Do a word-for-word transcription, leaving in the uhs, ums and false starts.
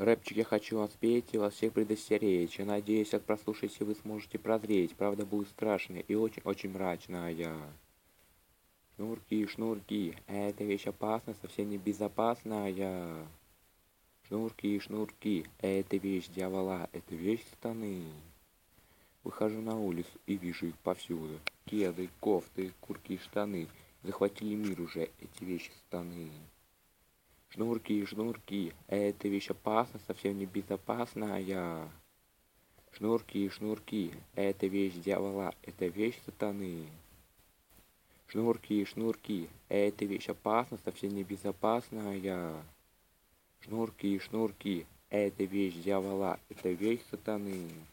Рэпчик я хочу вам спеть и вас всех предостеречь. Я надеюсь, как прослушаете, вы сможете прозреть. Правда будет страшная и очень-очень мрачная. Шнурки, шнурки, эта вещь опасна, совсем не безопасная. Шнурки, шнурки, это вещь дьявола, это вещь сатаны. Выхожу на улицу и вижу их повсюду. Кеды, кофты, куртки и штаны. Захватили мир уже эти вещи сатаны. Шнурки, шнурки, эта вещь опасна, совсем не безопасная. Шнурки, шнурки, это вещь дьявола, это вещь сатаны. Шнурки, шнурки, эта вещь опасна, совсем не безопасная. Шнурки, шнурки, это вещь дьявола, это вещь сатаны.